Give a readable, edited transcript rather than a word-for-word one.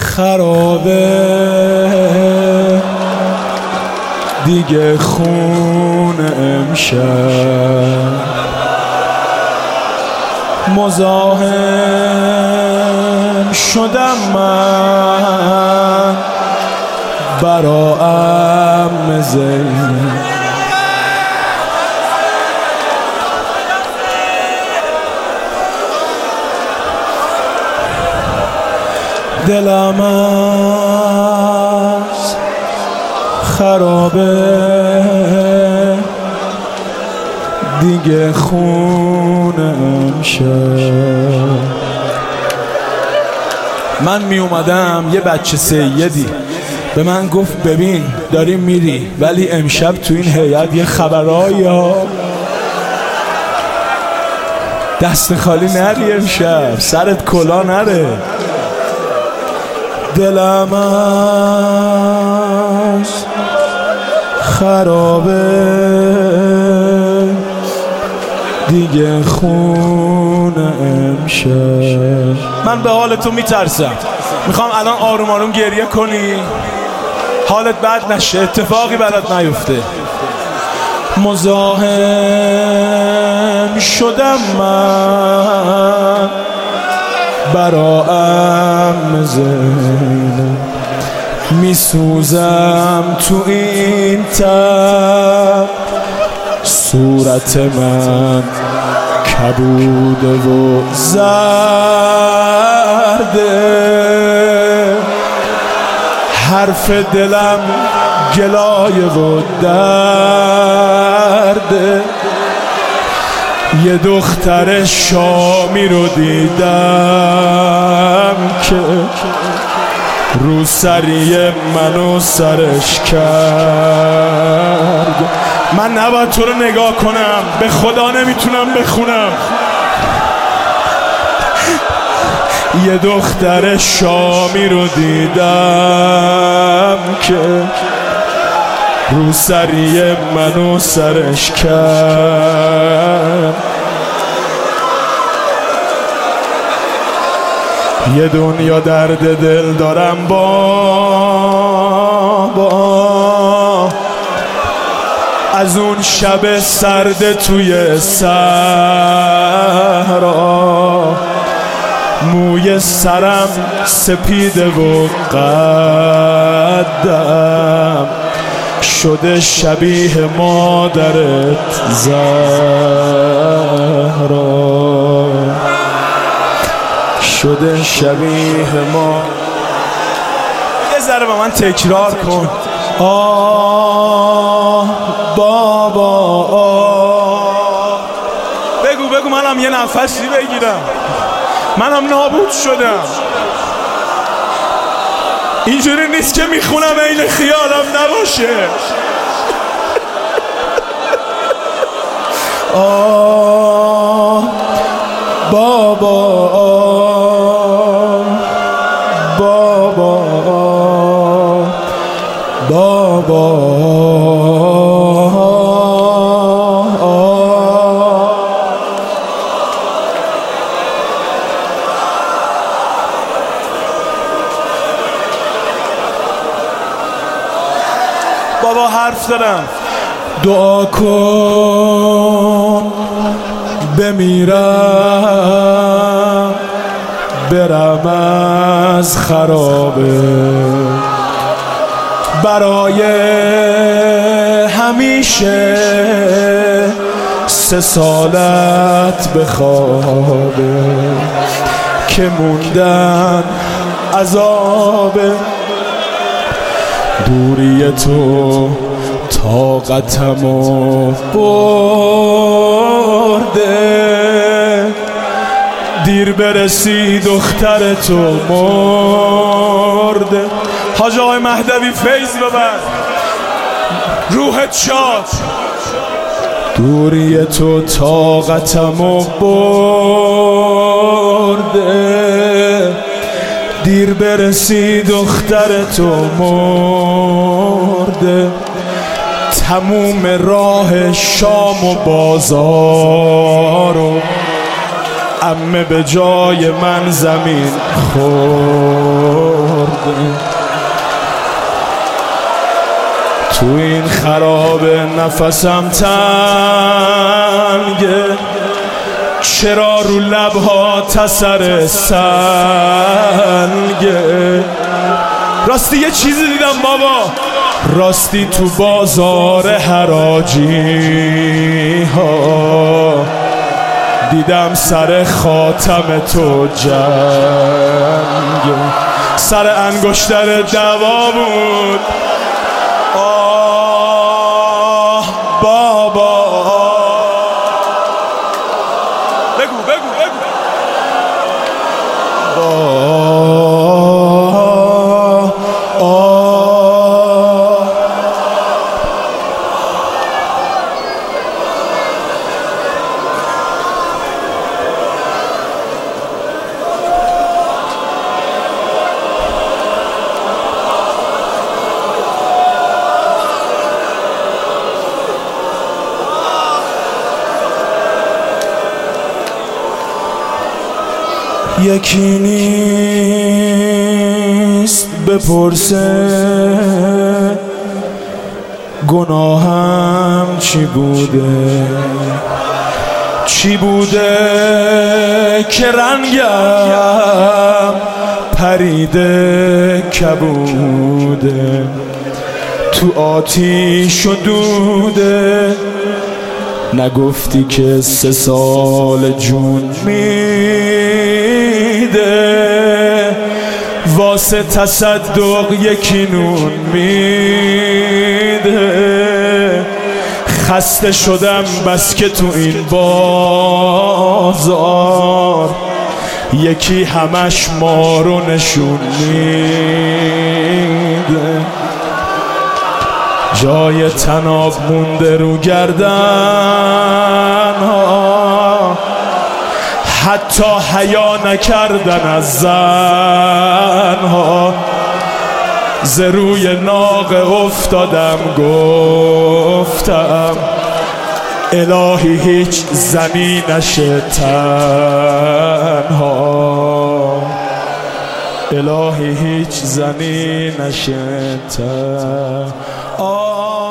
خرابه دیگه خون امشب مزاحم شدم من برا عم زین دلم از خرابه دیگه خون امشب. من می اومدم یه بچه سیدی به من گفت ببین داری میری ولی امشب تو این هیئت یه خبرایی ها، دست خالی نری امشب، سرت کلا نره. دلم از خرابه دیگه خون امشب. من به حال تو میترسم، میخوام الان آروم آروم گریه کنی، حالت بد نشه، اتفاقی برات نیفته. مزاحم شدم من برا عم زین، میسوزم تو این تب، صورت من کبوده و زرده، حرف دلم گلایه و درده. یه دختر شامی رو دیدم که روسری منو سرش کرد. من نباید تو رو نگاه کنم، به خدا نمیتونم بخونم. یه دختر شامی رو دیدم که روسری منو سرش کرد. یه دنیا درد دل دارم با از اون شب سرد توی صحرا، موی سرم سپیده و قدم شده شبیه مادرت زهرا، شده شبیه ما. یه ذره با من تکرار کن. آه بابا آه. بگو منم یه نفسی بگیرم، منم نابود شدم. اینجوری نیست که میخونم این خیالم نباشه. آه بابا آه بابا آه بابا بابا حرف دارم. دعا کن بمیرم برم از خرابه، برای همیشه 3 سالت بخوابه که موندن عذابه. دوری تو طاقتمو برده، دیر برسی دختر تو مرده. حاج آقای مهدوی فیض ببر، روحت شاد. دوری تو طاقتمو برده، دیر برسی دختر تو مرده. تموم راه شام و بازار و عمه به جای من زمین خورد. تو این خراب نفسم تنگه، چرا رو لبها تسر سنگه. راستی یه چیزی دیدم بابا، راستی تو بازار حراجی ها دیدم سر خاتم تو جنگ، سر انگشتر دوا بود. آه بابا، بگو بگو بگو. یکی نیست بپرسه گناهم چی بوده، چی بوده که رنگم پریده کبوده، تو آتیش و دوده. نگفتی که 3 سال جون میده، واسه تصدق یکی نون میده. خسته شدم بس که تو این بازار یکی همش ما رو نشون میده. جای تناب مونده رو گردن ها، حتی حیا نکردن از زن ها. ز روی ناقه افتادم گفتم الهی هیچ زنی نشه تنها، الهی هیچ زنی نشه تنها.